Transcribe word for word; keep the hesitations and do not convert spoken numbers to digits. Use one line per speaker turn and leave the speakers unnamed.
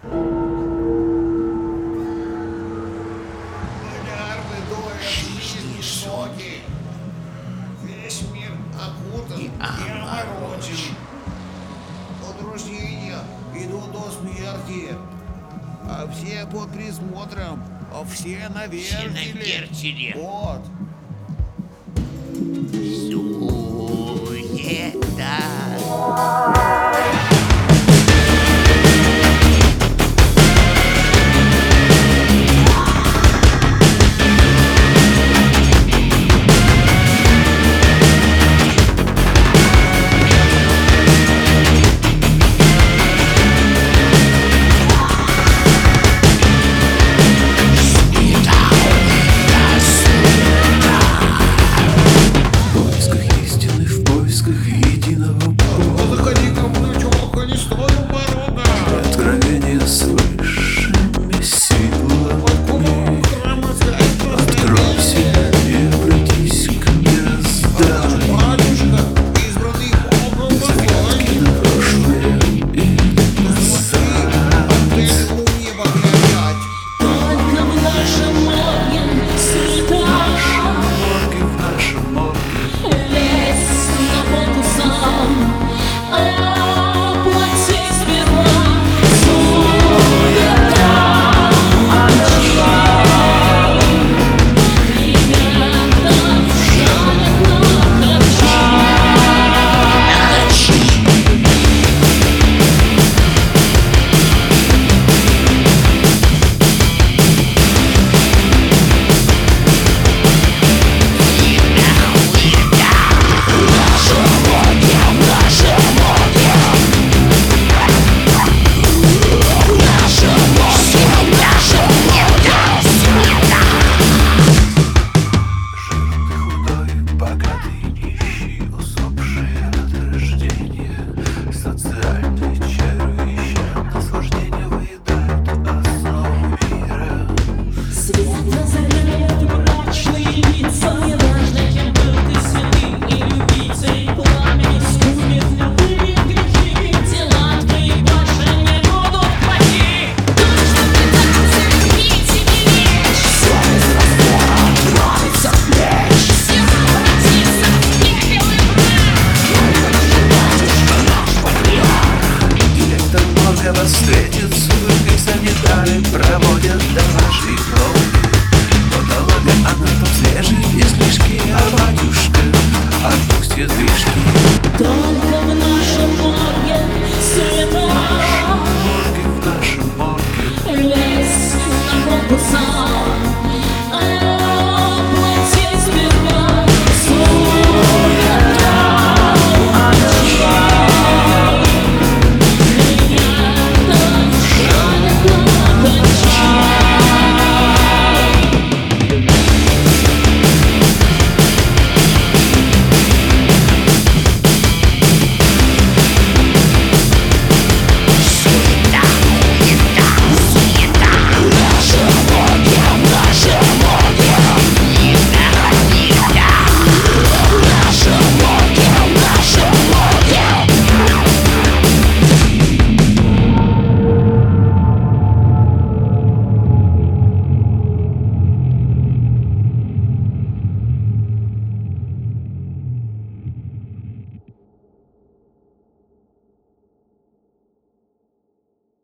Миллиарды долларов жизни соки. Весь мир окутан и оморочен. От рождения и до, до смерти. А все под присмотром. А все на
Все на
вертеле.
вертеле.
Вот.
Суета.
Заходи ко мне, чувак, не стою порога.
Откровение с высшими силами. Откройся и обратись к мирозданию.
Батюшка, избранный Богом
Взгляд на прошлое и назад.
антенны у неба глядят.
Только в нашем море суета.
Морги в нашем морге.
Лезь на воду сам. Оплати сперва. Суета. Ребята жалят на
Жирный, худой, богатый, нищий, усопший от рождения. Социальные чарующие наслаждения выедают основу мира.
Свет озаряет мрачные лица. Неважно, кем был ты, святым или убийцей. Пламя искупит любые грехи. Дела твои больше не будут плохи. То, что пытался любить и беречь, все из раствора отправится в плечь. Все обратится в пепел и прах.
Директор морга вас встретит с улыбкой, санитары проводят до вашей крови. Патологоанатом свежий, излишки, а батюшка отпустит лишки.
Только в нашем морге суета.
Морги в нашем морге.
Лезь на воду сам.